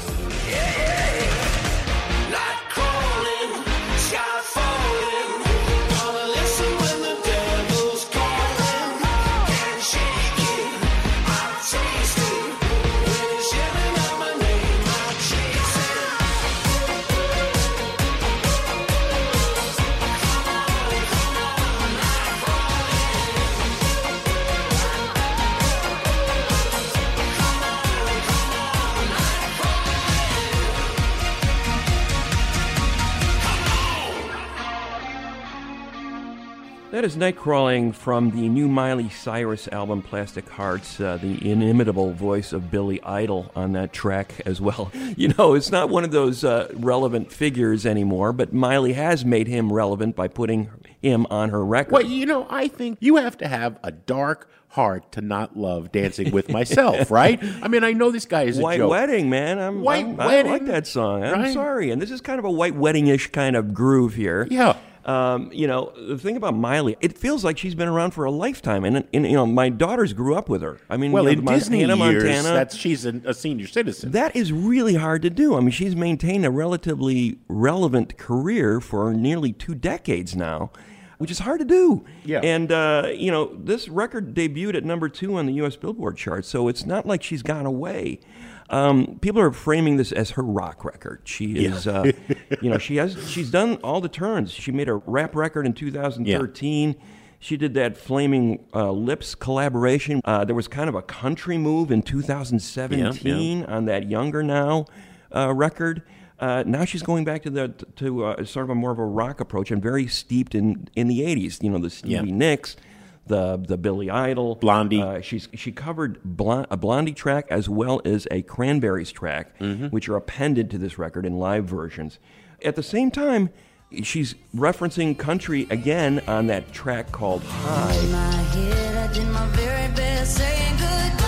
That is Nightcrawling from the new Miley Cyrus album, Plastic Hearts, the inimitable voice of Billy Idol on that track as well. You know, it's not one of those relevant figures anymore, but Miley has made him relevant by putting him on her record. Well, you know, I think you have to have a dark heart to not love Dancing with Myself, right? I mean, I know this guy is a White joke. Wedding, man. I like that song. I'm right? sorry. And this is kind of a White Wedding-ish kind of groove here. Yeah. You know, the thing about Miley, it feels like she's been around for a lifetime. And you know, my daughters grew up with her. I mean, Well, you know, in Disney Hannah years, Montana, she's a senior citizen. that is really hard to do. I mean, she's maintained a relatively relevant career for nearly 2 decades now, which is hard to do. Yeah. And, you know, this record debuted at number 2 on the U.S. Billboard chart, so it's not like she's gone away. People are framing this as her rock record. She is, you know, she's done all the turns. She made a rap record in 2013. Yeah. She did that Flaming Lips collaboration. There was kind of a country move in 2017 on that Younger Now record. Now she's going back to sort of a more of a rock approach and very steeped in the 80s. You know, the Stevie Nicks, the Billy Idol, Blondie. She covered a Blondie track as well as a Cranberries track, which are appended to this record in live versions. At the same time, she's referencing country again on that track called High. In my head, I did my very best saying goodbye.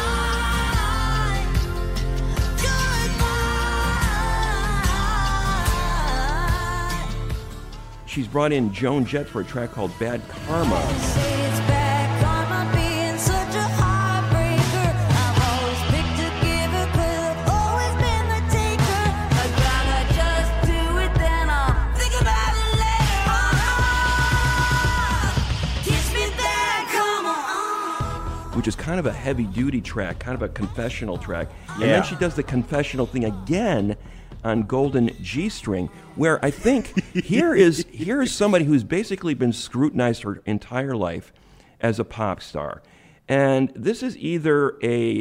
She's brought in Joan Jett for a track called Bad Karma. Say it's bad karma being such a heartbreaker. I've always picked a giver, 'cause I've always been the taker. I'd rather just do it than I'll think about it later. Kiss me bad karma. Which is kind of a heavy-duty track, kind of a confessional track. And Yeah. then she does the confessional thing again on Golden G-String, where I think here is somebody who's basically been scrutinized her entire life as a pop star. And this is either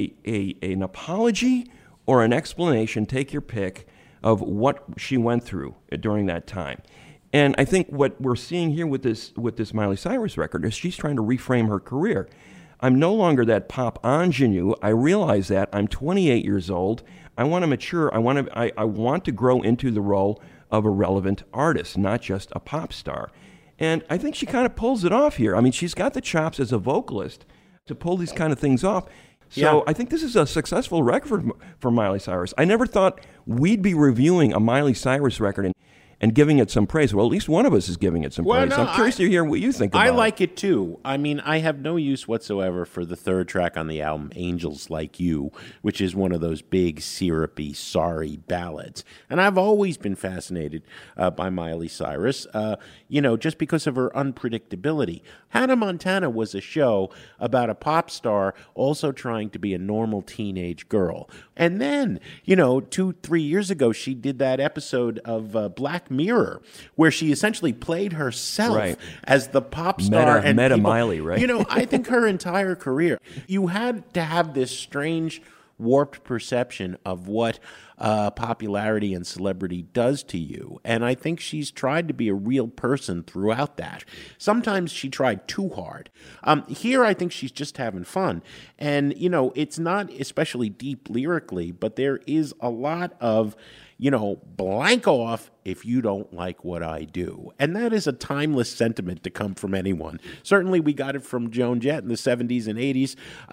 an apology or an explanation, take your pick, of what she went through during that time. And I think what we're seeing here with this Miley Cyrus record is she's trying to reframe her career. I'm no longer that pop ingenue. I realize that. I'm 28 years old. I want to mature. I want to grow into the role of a relevant artist, not just a pop star. And I think she kind of pulls it off here. I mean, she's got the chops as a vocalist to pull these kind of things off. So I think this is a successful record for Miley Cyrus. I never thought we'd be reviewing a Miley Cyrus record and giving it some praise. Well, at least one of us is giving it some praise. No, I'm curious to hear what you think about it. I like it too. I mean, I have no use whatsoever for the third track on the album, Angels Like You, which is one of those big, syrupy, sorry ballads. And I've always been fascinated by Miley Cyrus, you know, just because of her unpredictability. Hannah Montana was a show about a pop star also trying to be a normal teenage girl. And then, you know, 2-3 years ago, she did that episode of Black Mirror, where she essentially played herself as the pop star. Meta Miley, right? You know, I think her entire career, you had to have this strange, warped perception of what popularity and celebrity does to you. And I think she's tried to be a real person throughout that. Sometimes she tried too hard. Here, I think she's just having fun. And, you know, it's not especially deep lyrically, but there is a lot of, you know, blank off if you don't like what I do. And that is a timeless sentiment to come from anyone. Certainly we got it from Joan Jett in the 70s and 80s,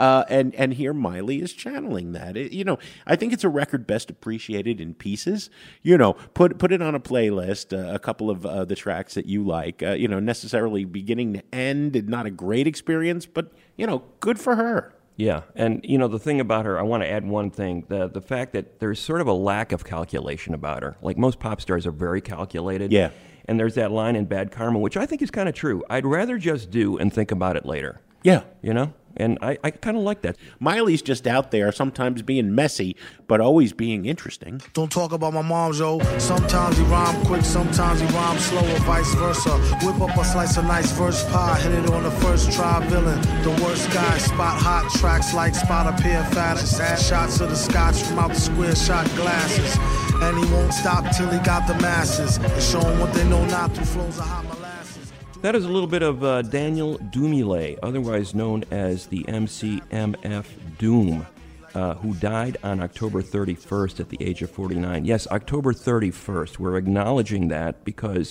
and here Miley is channeling that. You know, I think it's a record best appreciated in pieces. You know, put it on a playlist, a couple of the tracks that you like, you know, necessarily beginning to end, not a great experience, but, you know, good for her. Yeah, and you know the thing about her, I want to add one thing: the fact that there's sort of a lack of calculation about her. Like most pop stars are very calculated. Yeah. And there's that line in Bad Karma, which I think is kind of true. I'd rather just do and think about it later. Yeah. You know? And I kind of like that. Miley's just out there, sometimes being messy, but always being interesting. Don't talk about my mom, Joe. Sometimes he rhyme quick, sometimes he rhyme slow, or vice versa. Whip up a slice of nice verse pie, hit it on the first try, villain. The worst guy, spot hot tracks like spot a pair of fattest. Add shots of the scotch from out the square shot glasses. And he won't stop till he got the masses. And show them what they know not through flows of hot molasses. That is a little bit of Daniel Dumile, otherwise known as the MC MF Doom, who died on October 31st at the age of 49. Yes, October 31st. We're acknowledging that because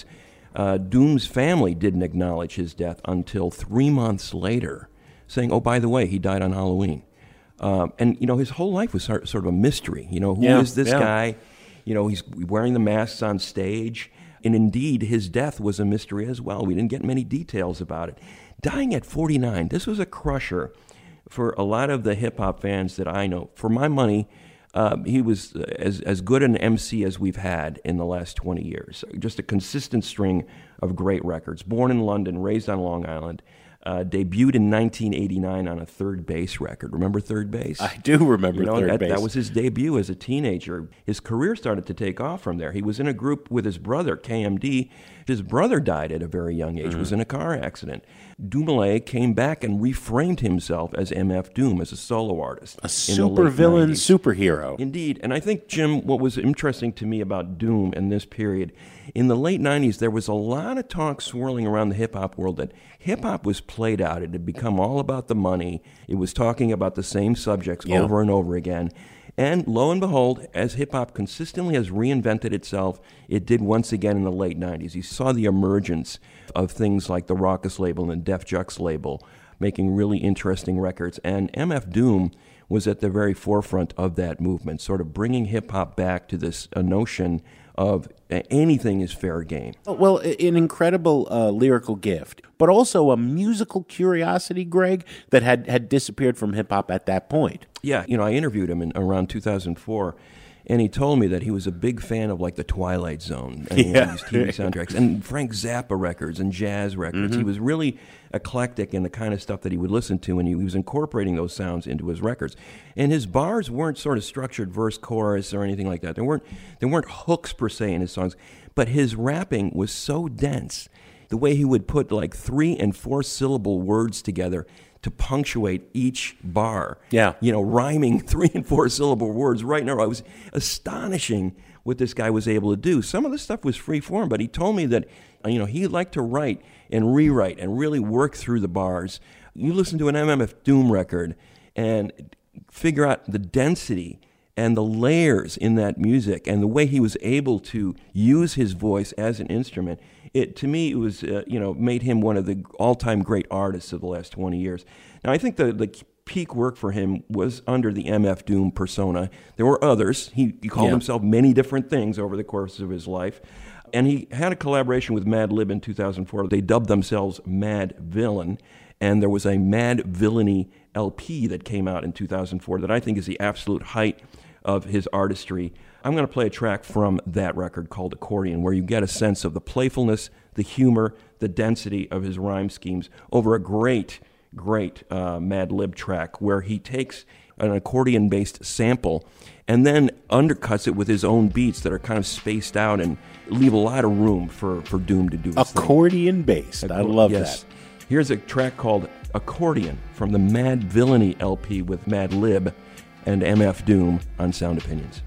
Doom's family didn't acknowledge his death until 3 months later, saying, oh, by the way, he died on Halloween. And, his whole life was sort of a mystery. Who is this guy? He's wearing the masks on stage. And indeed, his death was a mystery as well. We didn't get many details about it. Dying at 49, this was a crusher for a lot of the hip-hop fans that I know. For my money, he was as good an MC as we've had in the last 20 years. Just a consistent string of great records. Born in London, raised on Long Island. Debuted in 1989 on a Third Base record. Remember Third Base? I do remember Third Base. That was his debut as a teenager. His career started to take off from there. He was in a group with his brother, KMD. His brother died at a very young age, was in a car accident. Dumile came back and reframed himself as MF Doom, as a solo artist. A supervillain superhero. Indeed. And I think, Jim, what was interesting to me about Doom in this period, in the late 90s, there was a lot of talk swirling around the hip-hop world that hip-hop was played out. It had become all about the money. It was talking about the same subjects over and over again. And lo and behold, as hip-hop consistently has reinvented itself, it did once again in the late 90s. You saw the emergence of things like the Rawkus label and Def Jux label making really interesting records. And MF Doom was at the very forefront of that movement, sort of bringing hip-hop back to this notion of anything is fair game. Well, an incredible lyrical gift, but also a musical curiosity, Greg, that had disappeared from hip-hop at that point. Yeah, I interviewed him in around 2004, and he told me that he was a big fan of, like, The Twilight Zone and these TV soundtracks, and Frank Zappa records and jazz records. Mm-hmm. He was really eclectic in the kind of stuff that he would listen to, and he was incorporating those sounds into his records. And his bars weren't sort of structured verse-chorus or anything like that. There weren't hooks, per se, in his songs, but his rapping was so dense. The way he would put, like, 3- and 4-syllable words together to punctuate each bar. Yeah. Rhyming 3- and 4-syllable words right in a row. It was astonishing what this guy was able to do. Some of the stuff was free form, but he told me that, he liked to write and rewrite and really work through the bars. You listen to an MF Doom record and figure out the density and the layers in that music and the way he was able to use his voice as an instrument. To me, it was, made him one of the all-time great artists of the last 20 years. Now, I think the peak work for him was under the MF Doom persona. There were others. He called himself many different things over the course of his life. And he had a collaboration with Mad Lib in 2004. They dubbed themselves Mad Villain. And there was a Mad Villainy LP that came out in 2004 that I think is the absolute height of his artistry. I'm going to play a track from that record called Accordion, where you get a sense of the playfulness, the humor, the density of his rhyme schemes over a great Mad Lib track where he takes an accordion-based sample and then undercuts it with his own beats that are kind of spaced out and leave a lot of room for Doom to do his thing. Accordion-based. I love that. Here's a track called Accordion from the Mad Villainy LP with Mad Lib and MF Doom on Sound Opinions.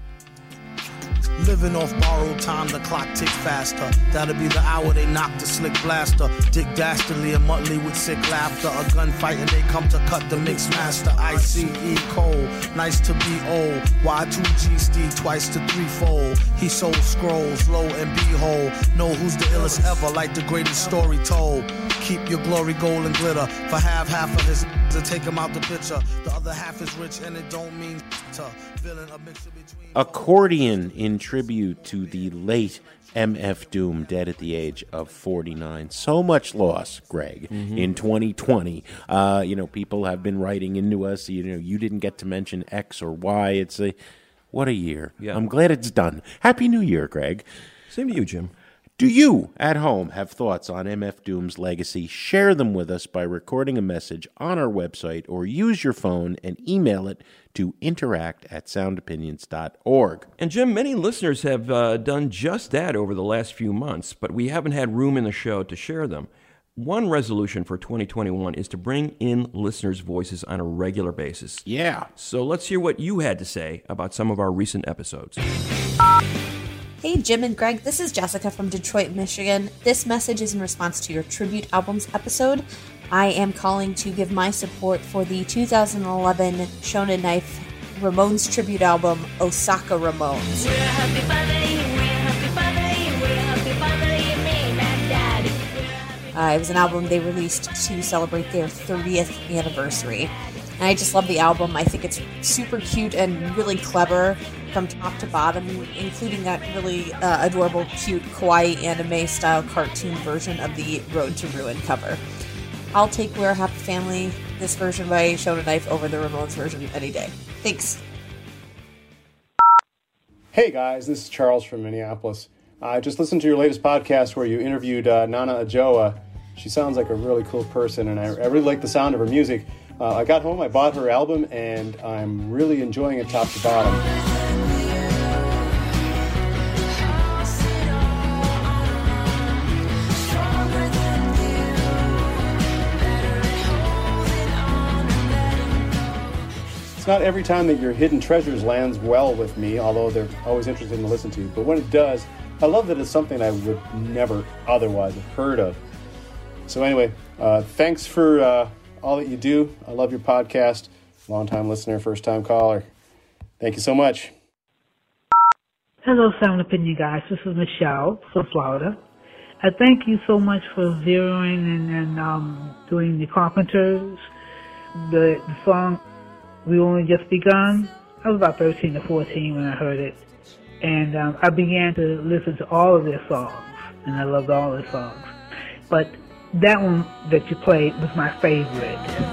Living off borrowed time, the clock ticks faster. That'll be the hour they knock the slick blaster. Dick Dastardly and Muttley with sick laughter. A gunfight and they come to cut the mix master. ICE Cole, nice to be old. Y2G Steve twice to threefold. He sold scrolls, lo and behold. Know who's the illest ever, like the greatest story told. Keep your glory gold and glitter. For half of his to take him out the picture. The other half is rich and it don't mean to. Feeling a mixture between Accordion in tribute to the late MF Doom, dead at the age of 49. So much loss, Greg, in 2020. People have been writing into us, you didn't get to mention X or Y. What a year. Yeah. I'm glad it's done. Happy New Year, Greg. Same to you, Jim. Do you, at home, have thoughts on MF Doom's legacy? Share them with us by recording a message on our website or use your phone and email it to interact@soundopinions.org. And Jim, many listeners have done just that over the last few months, but we haven't had room in the show to share them. One resolution for 2021 is to bring in listeners' voices on a regular basis. Yeah. So let's hear what you had to say about some of our recent episodes. Hey, Jim and Greg, this is Jessica from Detroit, Michigan. This message is in response to your tribute albums episode. I am calling to give my support for the 2011 Shonen Knife Ramones tribute album, Osaka Ramones. It was an album they released to celebrate their 30th anniversary. And I just love the album. I think it's super cute and really clever from top to bottom, including that really adorable, cute, kawaii anime-style cartoon version of the Road to Ruin cover. I'll take We're a Happy Family, this version by Shonen Knife, over the Ramones version any day. Thanks. Hey guys, this is Charles from Minneapolis. I just listened to your latest podcast where you interviewed Nana Ajoa. She sounds like a really cool person, and I really like the sound of her music. I got home, I bought her album, and I'm really enjoying it top to bottom. It's not every time that your Hidden Treasures lands well with me, although they're always interesting to listen to. But when it does, I love that it's something I would never otherwise have heard of. So anyway, thanks for all that you do. I love your podcast. Long-time listener, first-time caller. Thank you so much. Hello, Sound Opinion guys. This is Michelle from Florida. I thank you so much for zeroing and doing the Carpenters, the song We Only Just Begun. I was about 13 or 14 when I heard it. And I began to listen to all of their songs, and I loved all their songs. But that one that you played was my favorite.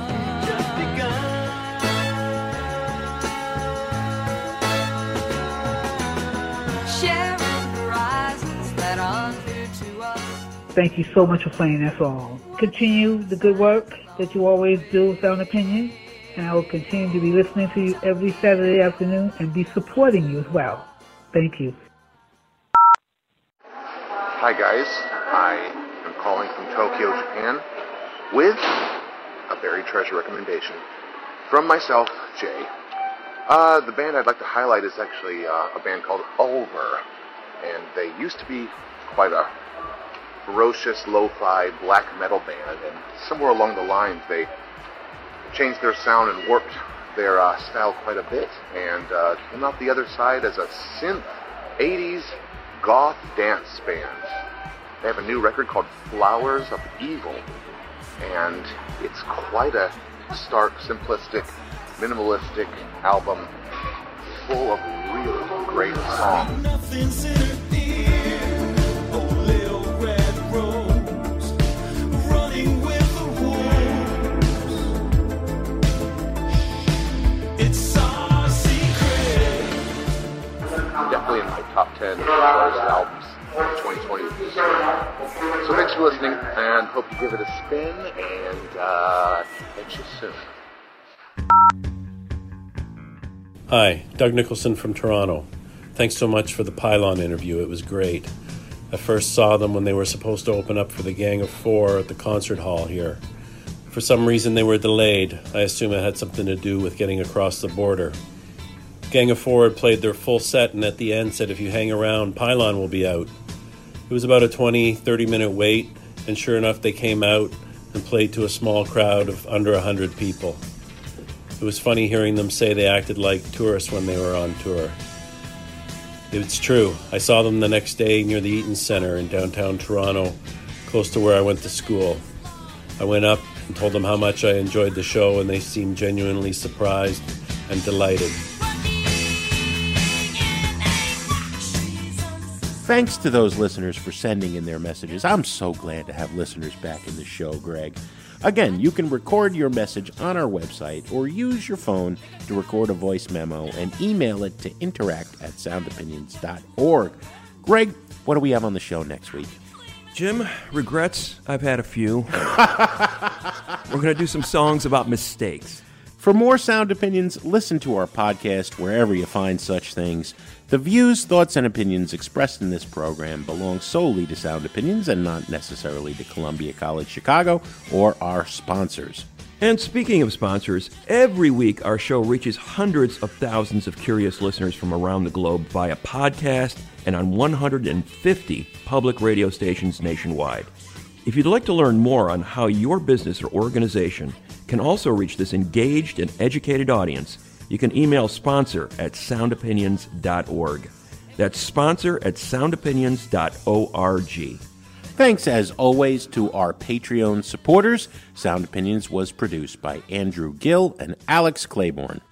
Thank you so much for playing that song. Continue the good work that you always do with Sound Opinion, and I will continue to be listening to you every Saturday afternoon and be supporting you as well. Thank you. Hi guys, I am calling from Tokyo, Japan, with a buried treasure recommendation from myself, Jay. The band I'd like to highlight is actually a band called Ulver, and they used to be quite a ferocious lo-fi black metal band, and somewhere along the lines they changed their sound and warped their style quite a bit, and came out the other side as a synth 80s goth dance band. They have a new record called Flowers of Evil, and it's quite a stark, simplistic, minimalistic album full of really great songs. Definitely in my top 10 worst albums of 2020. So thanks for listening, and hope you give it a spin, and catch you soon. Hi, Doug Nicholson from Toronto. Thanks so much for the Pylon interview. It was great. I first saw them when they were supposed to open up for the Gang of Four at the concert hall here. For some reason they were delayed. I assume it had something to do with getting across the border. Gang of Four had played their full set, and at the end said, if you hang around, Pylon will be out. It was about a 20-30 minute wait, and sure enough they came out and played to a small crowd of under 100 people. It was funny hearing them say they acted like tourists when they were on tour. It's true. I saw them the next day near the Eaton Centre in downtown Toronto, close to where I went to school. I went up and told them how much I enjoyed the show, and they seemed genuinely surprised and delighted. Thanks to those listeners for sending in their messages. I'm so glad to have listeners back in the show, Greg. Again, you can record your message on our website or use your phone to record a voice memo and email it to interact@soundopinions.org. Greg, what do we have on the show next week? Jim, regrets, I've had a few. We're going to do some songs about mistakes. For more Sound Opinions, listen to our podcast wherever you find such things. The views, thoughts, and opinions expressed in this program belong solely to Sound Opinions and not necessarily to Columbia College Chicago or our sponsors. And speaking of sponsors, every week our show reaches hundreds of thousands of curious listeners from around the globe via podcast and on 150 public radio stations nationwide. If you'd like to learn more on how your business or organization can also reach this engaged and educated audience, you can email sponsor@soundopinions.org. That's sponsor@soundopinions.org. Thanks, as always, to our Patreon supporters. Sound Opinions was produced by Andrew Gill and Alex Claiborne.